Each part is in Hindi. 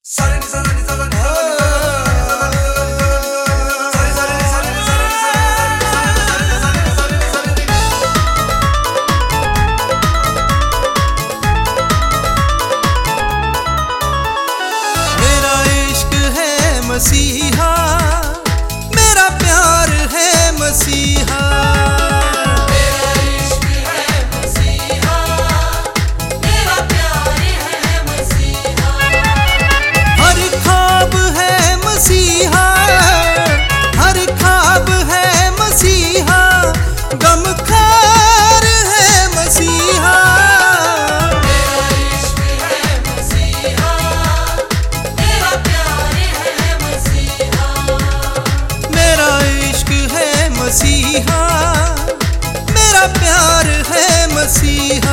मसीहा मेरा प्यार है मसीहा, मेरा इश्क है मसीहा, मेरा प्यार है मसीहा। हर ख्वाब है मसीहा, हर ख्वाब है मसीहा, गमखार है मसीहा। मेरा इश्क है मसीहा, मेरा प्यार है मसीहा। मेरा इश्क है मसीहा, मेरा प्यार है मसीहा।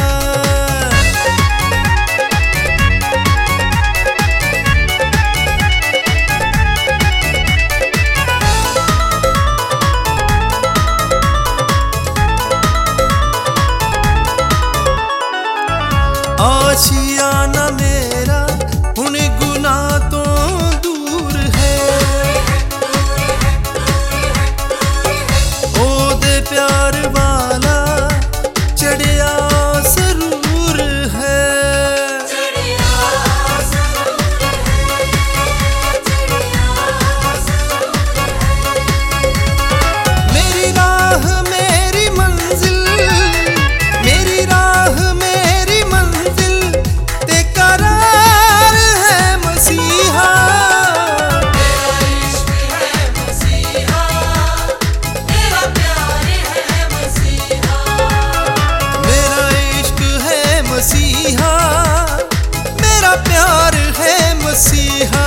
आशियाना मेरा हुण गुनाह तो दूर है, ओदे प्यार वाला चढ़िया सरूर है। मेरी राह मेरी मंजिल, मेरी राह मेरी मंजिल, ते करार है मसीहा। मेरा इश्क है मसीहा, मेरा प्यार है मसीहा। मेरा इश्क है मसीहा, मेरा प्यार है मसीहा।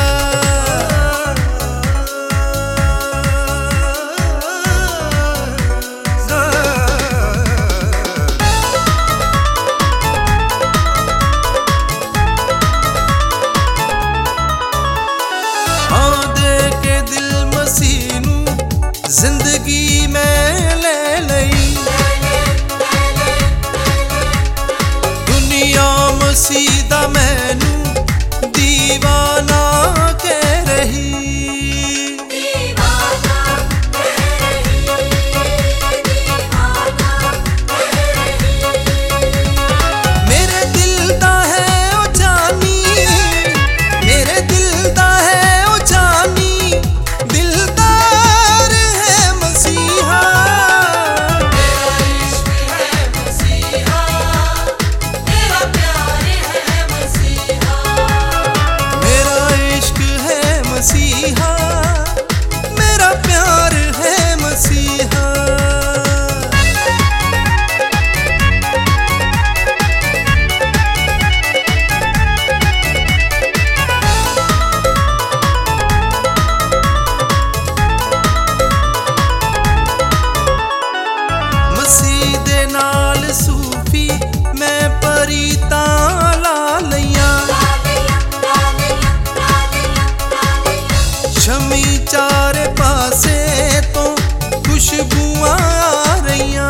हाँ दे के दिल मसीह नू जिंदगी में ले लई, दुनिया मसीह दा मैनू दीवाना कह रही। दीवाना कह रही, दीवाना कह रही। मेरे दिल दा है ओ जानी, मेरे दिल दा है ओ जानी, दिलदार है मसीहा। मेरा इश्क है मसीहा, मेरा प्यार है मसीहा। मेरा इश्क है मसीहा, मेरा प्यार है मसीहा। मसीह दे नाल सूफी मैं परीता ला लईयां, शमी चारे पासे तो खुशबुआं आ रहियां।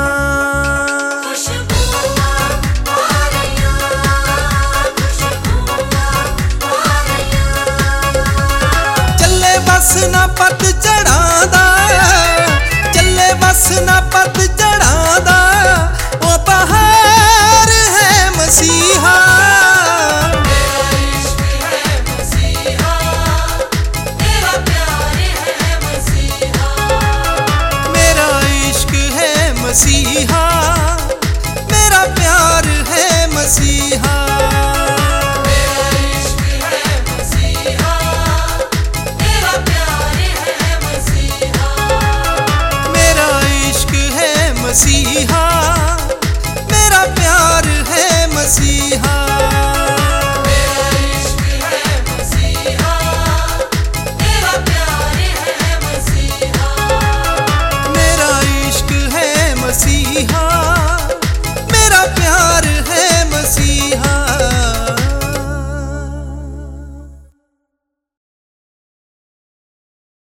ਚੱਲੇ ਬਸ ਨਾ ਪਤ ਚੜਾਂ ਦਾ, ਚੱਲੇ ਬਸ ਨਾ ਪਤ ਚੜਾਂ